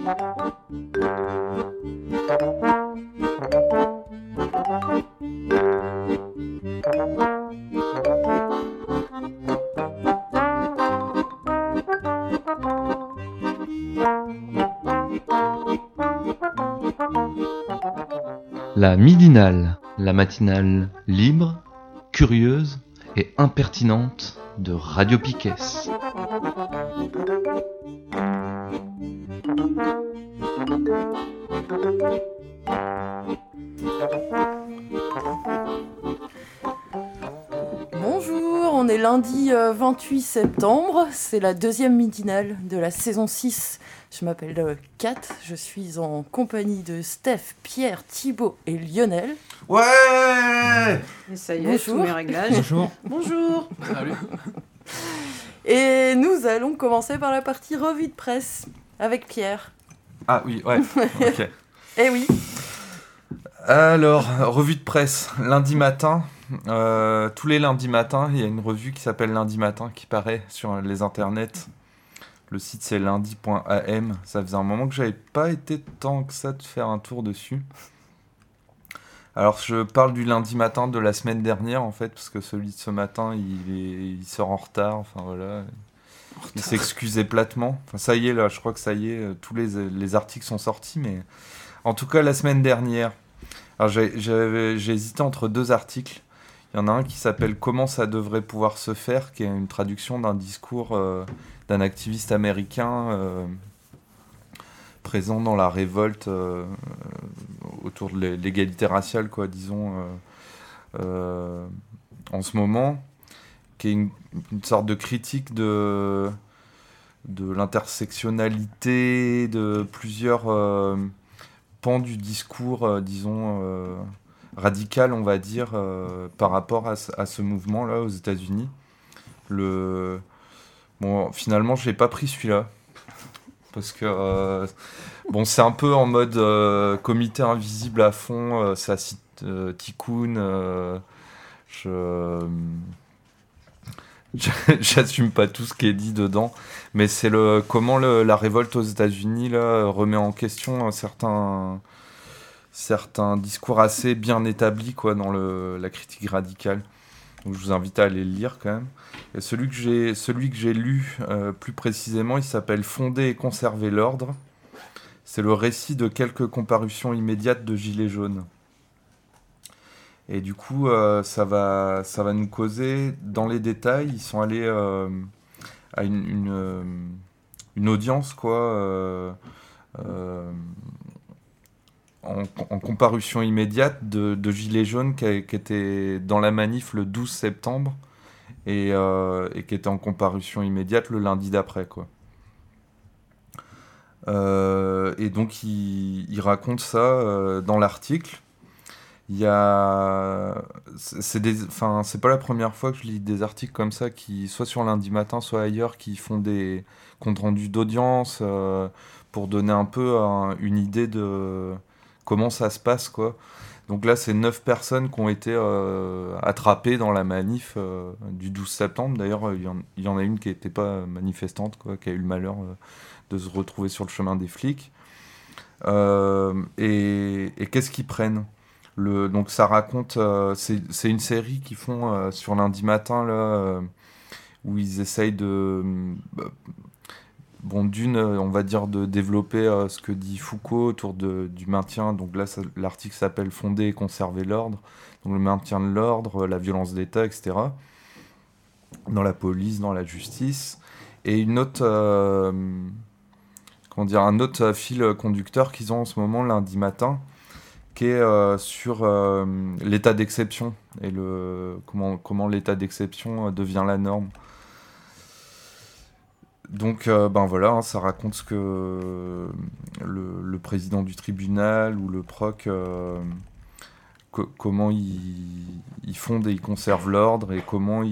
La midinale, la matinale libre, curieuse et impertinente de Radio Piquet. Bonjour, on est lundi 28 septembre, c'est la deuxième midinale de la saison 6. Je m'appelle Kat, je suis en compagnie de Steph, Pierre, Thibaut et Lionel. Ouais. Et ça y est, tous mes réglages. Bonjour. Bonjour. Salut. Et nous allons commencer par la partie revue de presse avec Pierre. Ah oui, ouais. Ok. Eh oui. Alors, revue de presse, lundi matin. Tous les lundis matins, il y a une revue qui s'appelle Lundi Matin qui paraît sur les internets. Le site c'est lundi.am. Ça faisait un moment que j'avais pas été tant que ça de faire un tour dessus. Alors je parle du lundi matin de la semaine dernière en fait, parce que celui de ce matin il sort en retard. Enfin voilà. Il s'excusait platement. Enfin ça y est là, je crois que ça y est, tous les articles sont sortis, mais en tout cas la semaine dernière. Alors j'ai hésité entre deux articles. Il y en a un qui s'appelle Comment ça devrait pouvoir se faire, qui est une traduction d'un discours d'un activiste américain présent dans la révolte autour de l'égalité raciale, quoi, disons, en ce moment, qui est une sorte de critique de l'intersectionnalité de plusieurs pans du discours, disons, radical, on va dire, par rapport à ce mouvement-là aux États-Unis. Bon, finalement, je l'ai pas pris celui-là. Parce que, bon, c'est un peu en mode comité invisible à fond. Ça cite Tikkun. J'assume pas tout ce qui est dit dedans. Mais c'est comment la révolte aux États-Unis là, remet en question certains discours assez bien établis quoi, dans la critique radicale. Donc je vous invite à aller le lire quand même. Et celui que j'ai lu plus précisément, il s'appelle Fonder et conserver l'ordre. C'est le récit de quelques comparutions immédiates de Gilets jaunes. Et du coup, ça va nous causer dans les détails. Ils sont allés à une audience quoi. En comparution immédiate de Gilets jaunes qui étaient dans la manif le 12 septembre et qui étaient en comparution immédiate le lundi d'après, quoi. Et donc il raconte ça dans l'article. Il y a... c'est pas la première fois que je lis des articles comme ça qui, soit sur Lundi Matin, soit ailleurs, qui font des comptes rendus d'audience pour donner un peu une idée de comment ça se passe, quoi. Donc là, c'est 9 personnes qui ont été attrapées dans la manif du 12 septembre. D'ailleurs, il y en a une qui n'était pas manifestante, quoi, qui a eu le malheur de se retrouver sur le chemin des flics. Et qu'est-ce qu'ils prennent ? Donc ça raconte... c'est une série qu'ils font sur Lundi Matin, là, où ils essayent de... Bon, on va dire de développer ce que dit Foucault autour du maintien. Donc là, l'article s'appelle Fonder et conserver l'ordre. Donc le maintien de l'ordre, la violence d'État, etc. Dans la police, dans la justice. Et une autre, un autre fil conducteur qu'ils ont en ce moment, Lundi Matin, qui est sur l'état d'exception et comment l'état d'exception devient la norme. Donc, voilà, ça raconte ce que le président du tribunal ou le proc, comment ils fondent et ils conservent l'ordre et comment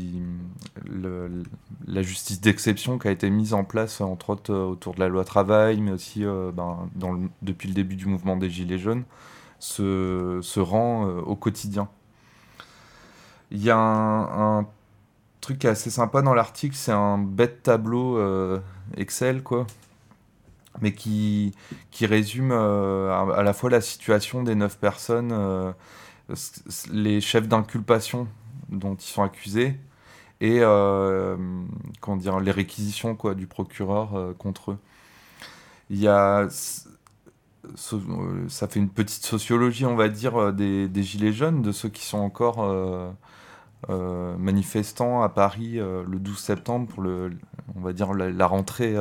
la justice d'exception qui a été mise en place, entre autres autour de la loi travail, mais aussi depuis le début du mouvement des Gilets jaunes, se rend au quotidien. Il y a un truc assez sympa dans l'article, c'est un bête tableau Excel, quoi, mais qui résume à la fois la situation des 9 personnes, les chefs d'inculpation dont ils sont accusés, et les réquisitions du procureur contre eux. Il y a... ça fait une petite sociologie, on va dire, des gilets jaunes, de ceux qui sont encore manifestants à Paris le 12 septembre pour on va dire la rentrée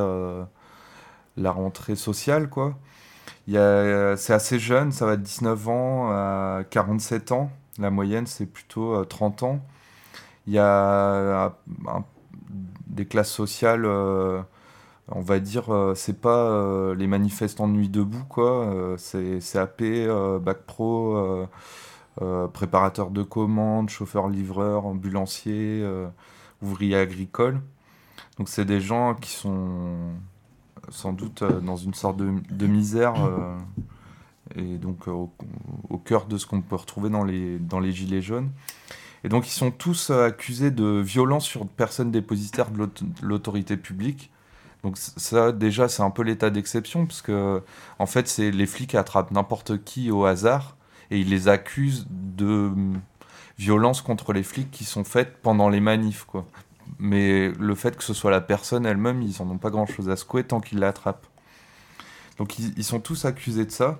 sociale, quoi. C'est assez jeune, ça va de 19 ans à 47 ans. La moyenne, c'est plutôt 30 ans. Il y a des classes sociales, on va dire, c'est pas les manifestants de Nuit debout, quoi. C'est CAP, Bac Pro, préparateur de commandes, chauffeur-livreur, ambulancier, ouvrier agricole. Donc c'est des gens qui sont sans doute dans une sorte de misère et donc au cœur de ce qu'on peut retrouver dans les gilets jaunes. Et donc ils sont tous accusés de violence sur personnes dépositaires de l'autorité publique. Donc ça déjà c'est un peu l'état d'exception parce que en fait c'est les flics attrapent n'importe qui au hasard et ils les accusent de violences contre les flics qui sont faites pendant les manifs, quoi. Mais le fait que ce soit la personne elle-même, ils en ont pas grand-chose à secouer tant qu'ils l'attrapent. Donc ils sont tous accusés de ça.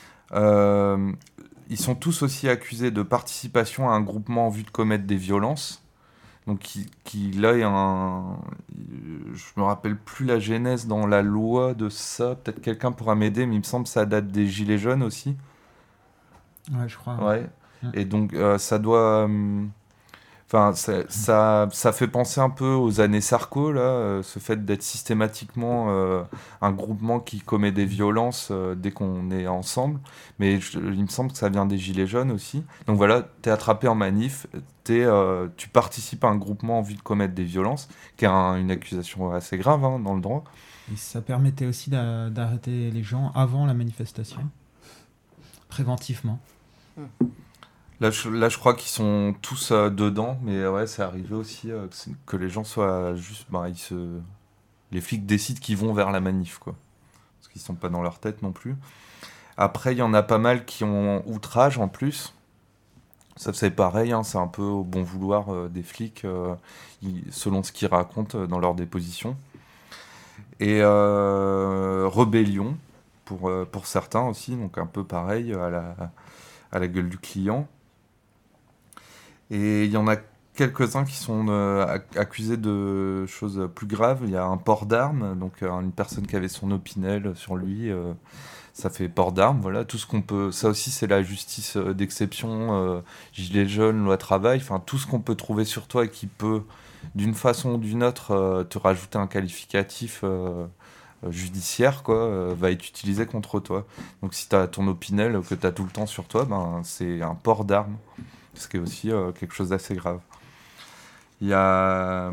Ils sont tous aussi accusés de participation à un groupement en vue de commettre des violences. Donc là, il y a je me rappelle plus la genèse dans la loi de ça. Peut-être quelqu'un pourra m'aider, mais il me semble que ça date des Gilets jaunes aussi. Ouais, je crois. Ouais. Et donc ça doit... Enfin, ça fait penser un peu aux années Sarko, là, ce fait d'être systématiquement un groupement qui commet des violences dès qu'on est ensemble. Mais il me semble que ça vient des Gilets jaunes aussi. Donc voilà, t'es attrapé en manif, tu participes à un groupement en vue de commettre des violences, qui est une accusation assez grave dans le droit. Et ça permettait aussi d'arrêter les gens avant la manifestation, préventivement. Là, je crois qu'ils sont tous dedans, mais ouais, c'est arrivé aussi que les gens soient juste... les flics décident qu'ils vont vers la manif, quoi. Parce qu'ils sont pas dans leur tête non plus. Après, il y en a pas mal qui ont outrage en plus. Ça, c'est pareil, c'est un peu au bon vouloir des flics, selon ce qu'ils racontent dans leur déposition. Et rébellion, pour certains aussi, donc un peu pareil, à la gueule du client. Et il y en a quelques-uns qui sont accusés de choses plus graves. Il y a un port d'armes, donc une personne qui avait son Opinel sur lui, ça fait port d'armes. Voilà, tout ce qu'on peut. Ça aussi, c'est la justice d'exception, gilets jaunes, loi travail. Enfin, tout ce qu'on peut trouver sur toi et qui peut, d'une façon ou d'une autre, te rajouter un qualificatif judiciaire, quoi, va être utilisé contre toi. Donc, si tu as ton Opinel que tu as tout le temps sur toi, c'est un port d'armes. Ce qui est aussi quelque chose d'assez grave. Il y a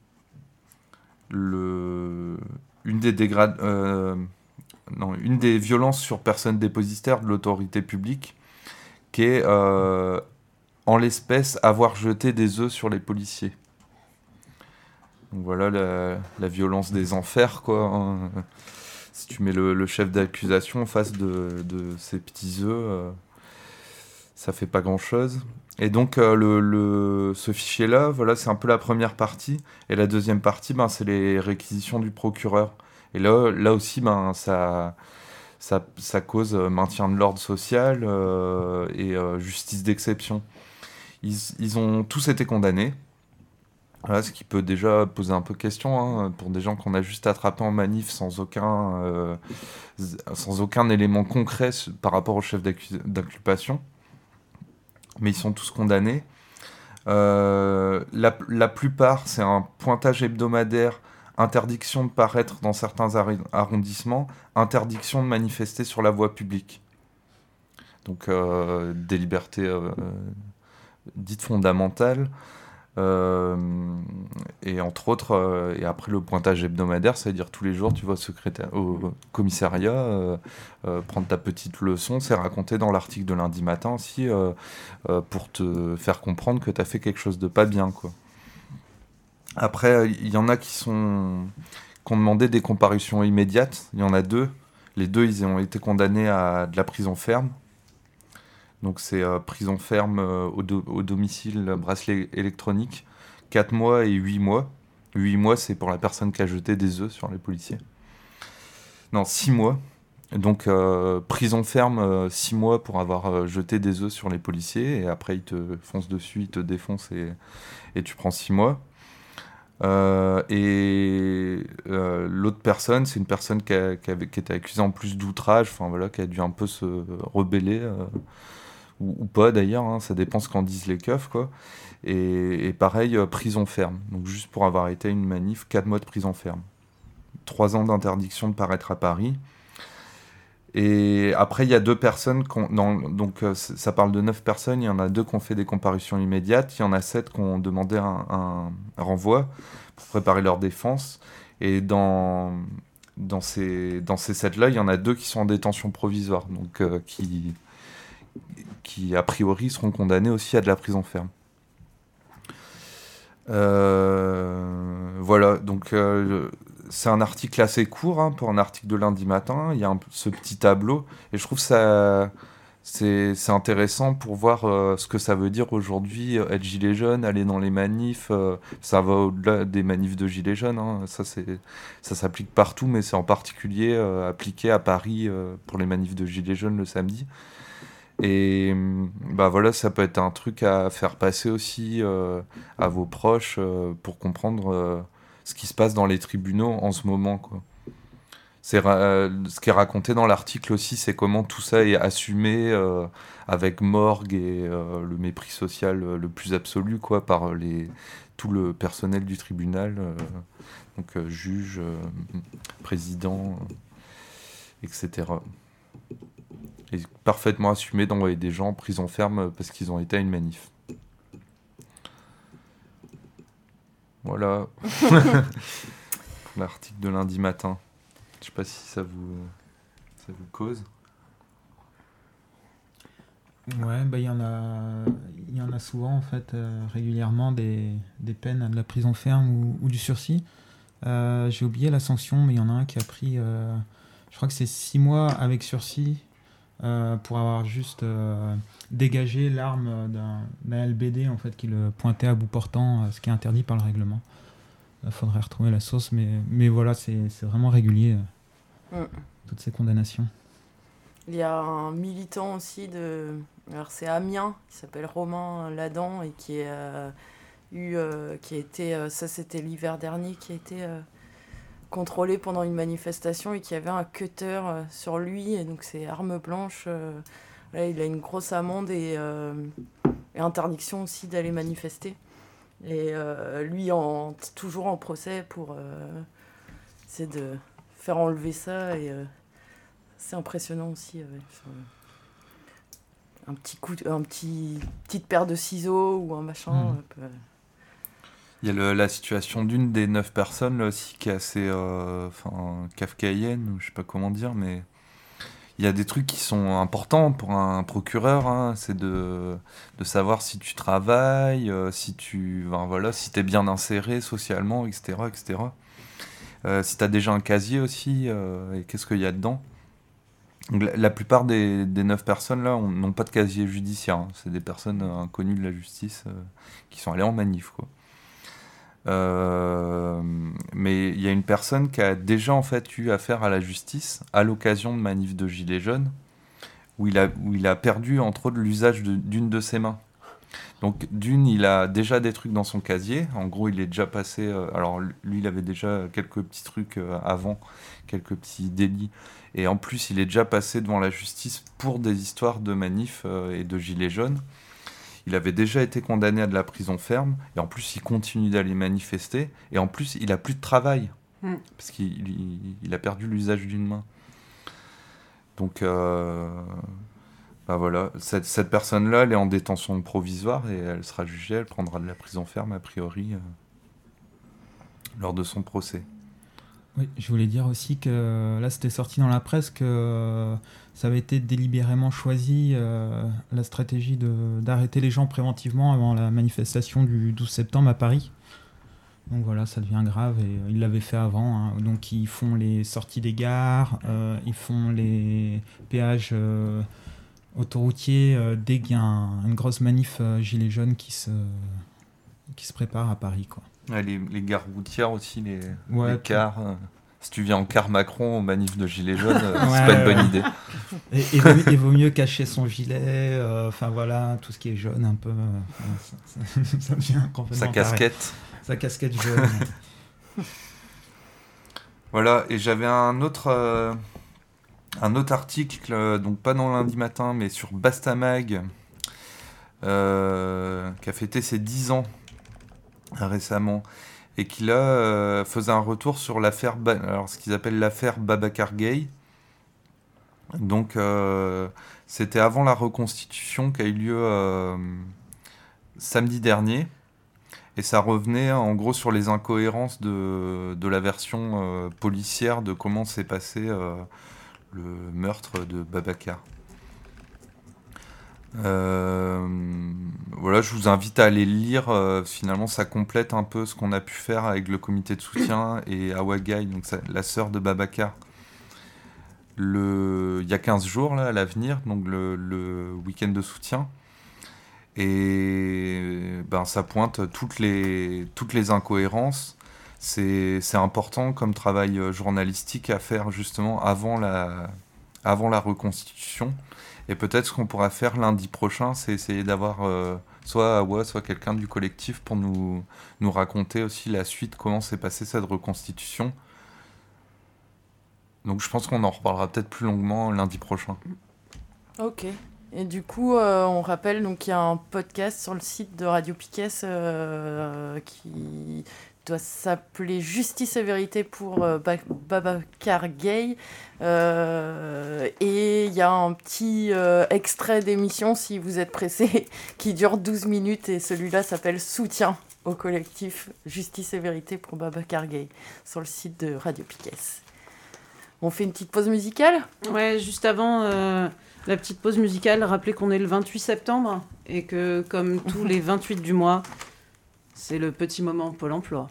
une des violences sur personnes dépositaires de l'autorité publique qui est, en l'espèce, avoir jeté des œufs sur les policiers. Donc voilà la violence des enfers, quoi. Si tu mets le chef d'accusation en face de ces petits œufs, ça fait pas grand-chose. Et donc, ce fichier-là, voilà, c'est un peu la première partie. Et la deuxième partie, c'est les réquisitions du procureur. Et là aussi, ça cause maintien de l'ordre social et justice d'exception. Ils ont tous été condamnés. Voilà, ce qui peut déjà poser un peu question pour des gens qu'on a juste attrapés en manif sans aucun élément concret par rapport au chef d'inculpation. Mais ils sont tous condamnés. La plupart, c'est un pointage hebdomadaire, interdiction de paraître dans certains arrondissements, interdiction de manifester sur la voie publique. Donc des libertés dites fondamentales. Et entre autres, et après le pointage hebdomadaire, c'est-à-dire tous les jours tu vas au commissariat prendre ta petite leçon, c'est raconté dans l'article de lundi matin aussi pour te faire comprendre que tu as fait quelque chose de pas bien, quoi. Après, il y en a qui ont qui ont demandé des comparutions immédiates. Il y en a 2. Les 2, ils ont été condamnés à de la prison ferme. Donc c'est prison ferme au domicile, bracelet électronique, 4 mois et 8 mois. 8 mois, c'est pour la personne qui a jeté des œufs sur les policiers. Non, 6 mois. Donc prison ferme, 6 mois pour avoir jeté des œufs sur les policiers. Et après, ils te foncent dessus, ils te défoncent et tu prends 6 mois. L'autre personne, c'est une personne qui était accusée en plus d'outrage, enfin voilà, qui a dû un peu se rebeller, ou pas d'ailleurs, hein, ça dépend ce qu'en disent les keufs, quoi. Et pareil, prison ferme. Donc juste pour avoir été à une manif, 4 mois de prison ferme. 3 ans d'interdiction de paraître à Paris. Et après, il y a 2 personnes, donc ça parle de 9 personnes, il y en a 2 qui ont fait des comparutions immédiates, il y en a 7 qui ont demandé un renvoi pour préparer leur défense. Et dans ces 7-là, il y en a 2 qui sont en détention provisoire, donc qui a priori seront condamnés aussi à de la prison ferme. Voilà, donc c'est un article assez court, hein, pour un article de lundi matin. Il y a ce petit tableau, et je trouve ça c'est intéressant pour voir ce que ça veut dire aujourd'hui, être gilet jaune, aller dans les manifs. Ça va au-delà des manifs de gilets jaunes, hein. Ça s'applique partout, mais c'est en particulier appliqué à Paris pour les manifs de gilets jaunes le samedi. Et bah voilà, ça peut être un truc à faire passer aussi à vos proches pour comprendre ce qui se passe dans les tribunaux en ce moment, quoi. Ce qui est raconté dans l'article aussi, c'est comment tout ça est assumé avec morgue et le mépris social le plus absolu, quoi, par tout le personnel du tribunal, donc juge, président, etc. Et parfaitement assumé d'envoyer des gens en prison ferme parce qu'ils ont été à une manif. Voilà. L'article de lundi matin. Je sais pas si ça vous cause. Ouais, bah il y en a souvent en fait, régulièrement des peines à de la prison ferme ou du sursis. J'ai oublié la sanction, mais il y en a un qui a pris, je crois que c'est 6 mois avec sursis. Pour avoir juste dégagé l'arme d'un LBD en fait, qui le pointait à bout portant, ce qui est interdit par le règlement. Il faudrait retrouver la source, mais voilà, c'est vraiment régulier, toutes ces condamnations. Il y a un militant aussi alors c'est Amiens, qui s'appelle Romain Ladan, et qui a été, ça c'était l'hiver dernier, qui a été contrôlé pendant une manifestation et qui avait un cutter sur lui, et donc c'est arme blanche. Là, il a une grosse amende et interdiction aussi d'aller manifester. Et lui, toujours en procès pour essayer de faire enlever ça. Et c'est impressionnant aussi. Petite paire de ciseaux ou un machin. Il y a la situation d'une des 9 personnes là aussi qui est assez kafkaïenne, ou je sais pas comment dire, mais il y a des trucs qui sont importants pour un procureur, hein. C'est de savoir si tu travailles, si t'es bien inséré socialement, etc. Si t'as déjà un casier aussi, et qu'est-ce qu'il y a dedans. Donc, la plupart des 9 personnes là n'ont pas de casier judiciaire, hein. C'est des personnes inconnues de la justice qui sont allées en manif, quoi. Mais il y a une personne qui a déjà en fait eu affaire à la justice à l'occasion de manifs de gilets jaunes, où il a perdu entre autres l'usage d'une de ses mains. Donc il a déjà des trucs dans son casier. En gros, il est déjà passé. Alors lui, il avait déjà quelques petits trucs avant, quelques petits délits. Et en plus, il est déjà passé devant la justice pour des histoires de manifs et de gilets jaunes. Il avait déjà été condamné à de la prison ferme, et en plus il continue d'aller manifester, et en plus il a plus de travail, parce qu'il a perdu l'usage d'une main. Donc voilà, cette personne-là, elle est en détention provisoire, et elle sera jugée, elle prendra de la prison ferme a priori lors de son procès. Oui, je voulais dire aussi que là c'était sorti dans la presse que ça avait été délibérément choisi, la stratégie d'arrêter les gens préventivement avant la manifestation du 12 septembre à Paris. Donc voilà, ça devient grave et ils l'avaient fait avant. Hein. Donc ils font les sorties des gares, ils font les péages autoroutiers dès qu'il y a une grosse manif gilets jaunes qui se prépare à Paris, quoi. Ouais, les gares routières aussi, les cars. Si tu viens en car Macron aux manifs de gilets jaunes, c'est pas une bonne idée. Et vaut mieux cacher son gilet, enfin voilà, tout ce qui est jaune un peu, ça devient complètement sa casquette. Sa casquette jaune. Voilà, et j'avais un autre article, donc pas dans Lundi Matin, mais sur Bastamag, qui a fêté ses 10 ans récemment, et qui là faisait un retour sur l'affaire, alors ce qu'ils appellent l'affaire Babacar Gaye. Donc c'était avant la reconstitution qui a eu lieu samedi dernier, et ça revenait en gros sur les incohérences de la version policière de comment s'est passé le meurtre de Babacar. Voilà, je vous invite à aller le lire. Finalement, ça complète un peu ce qu'on a pu faire avec le comité de soutien et Awa Gaye, donc la sœur de Babacar. Il y a 15 jours là, à l'avenir, donc le week-end de soutien. Et ça pointe toutes les incohérences. C'est important comme travail journalistique à faire justement avant la reconstitution. Et peut-être ce qu'on pourra faire lundi prochain, c'est essayer d'avoir soit Awa, soit quelqu'un du collectif pour nous raconter aussi la suite, comment s'est passée cette reconstitution. Donc je pense qu'on en reparlera peut-être plus longuement lundi prochain. Ok. Et du coup, on rappelle qu'il y a un podcast sur le site de Radio Piquet qui doit s'appeler Justice et Vérité pour Babacar Gaye. Et il y a un petit extrait d'émission, si vous êtes pressé, qui dure 12 minutes. Et celui-là s'appelle Soutien au collectif Justice et Vérité pour Babacar Gaye sur le site de Radio Piquet. On fait une petite pause musicale ? Ouais, juste avant la petite pause musicale, rappelez qu'on est le 28 septembre et que, comme tous les 28 du mois, c'est le petit moment Pôle emploi.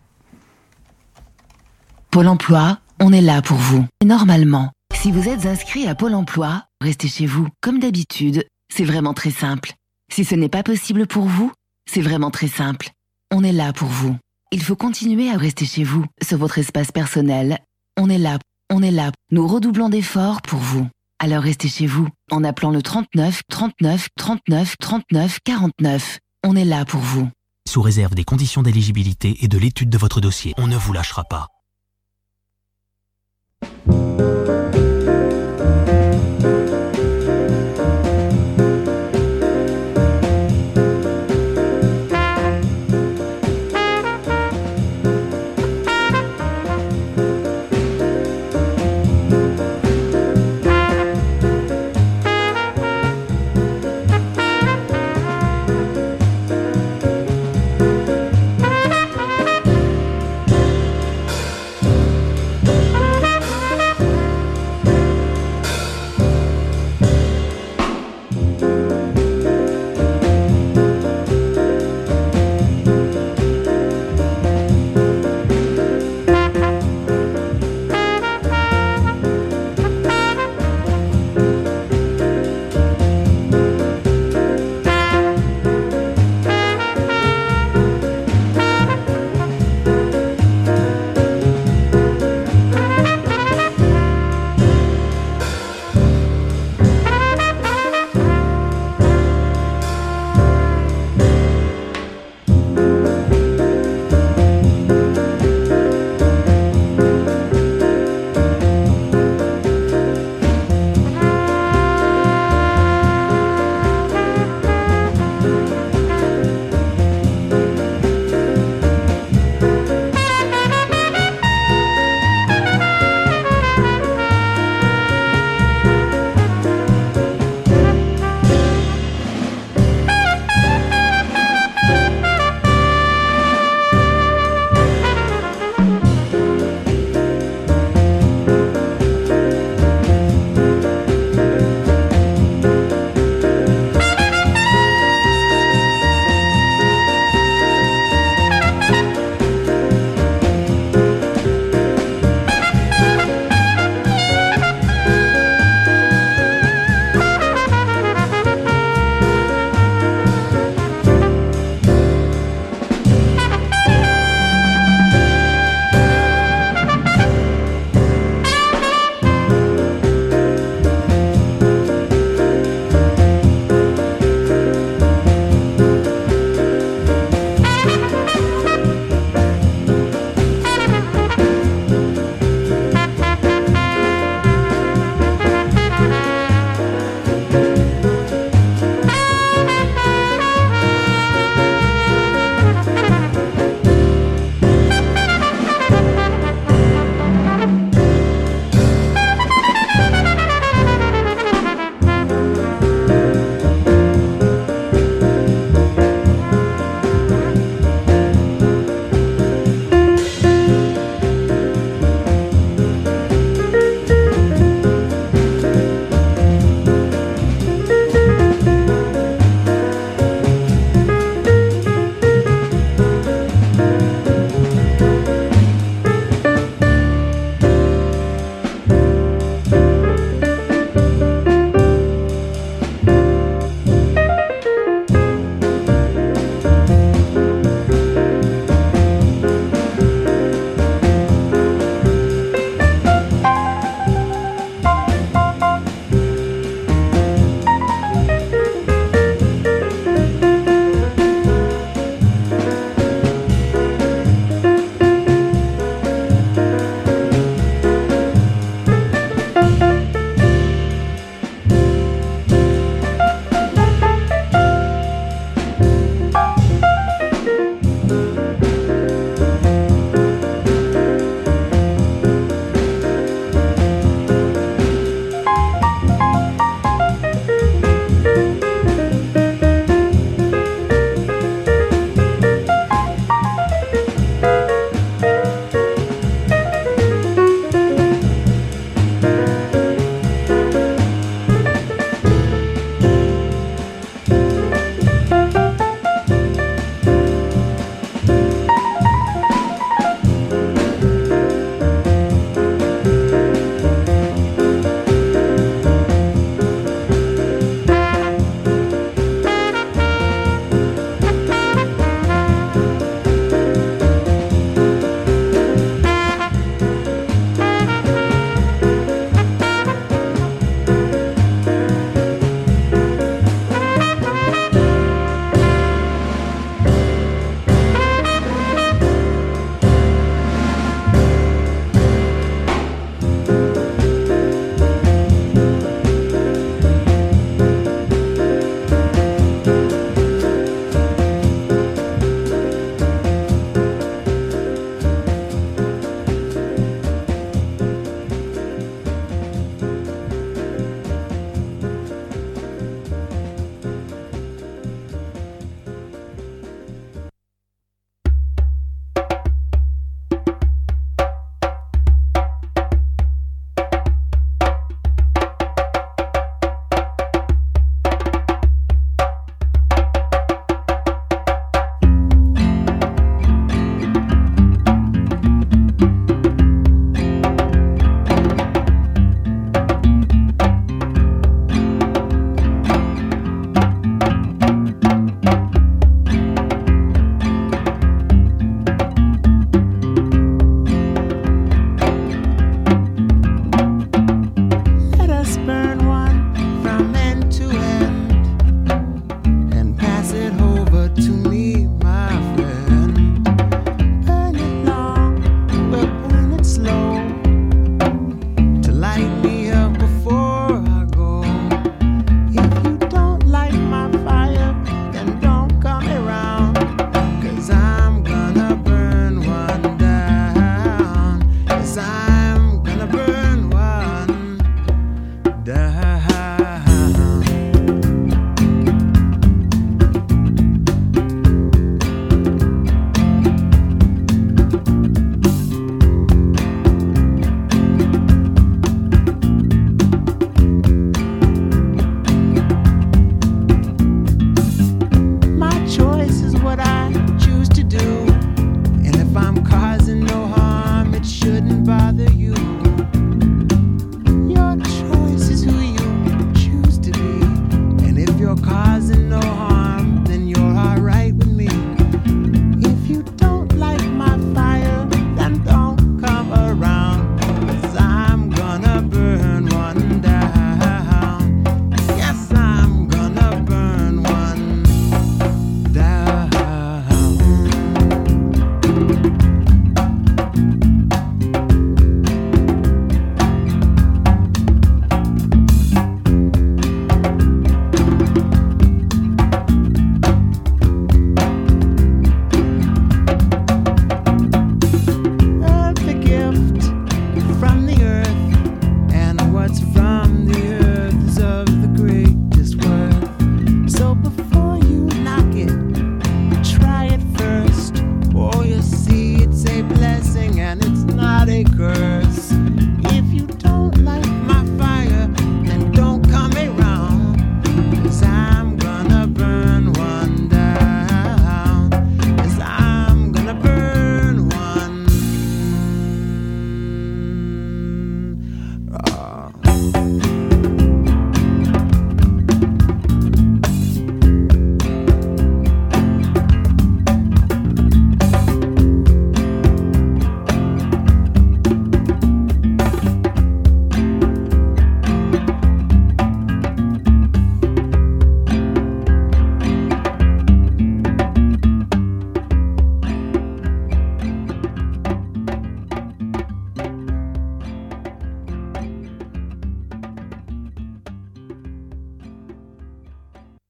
Pôle emploi, on est là pour vous. Normalement, si vous êtes inscrit à Pôle emploi, restez chez vous. Comme d'habitude, c'est vraiment très simple. Si ce n'est pas possible pour vous, c'est vraiment très simple. On est là pour vous. Il faut continuer à rester chez vous, sur votre espace personnel. On est là. Nous redoublons d'efforts pour vous. Alors restez chez vous, en appelant le 39 39 39 39 49. On est là pour vous. Sous réserve des conditions d'éligibilité et de l'étude de votre dossier, on ne vous lâchera pas.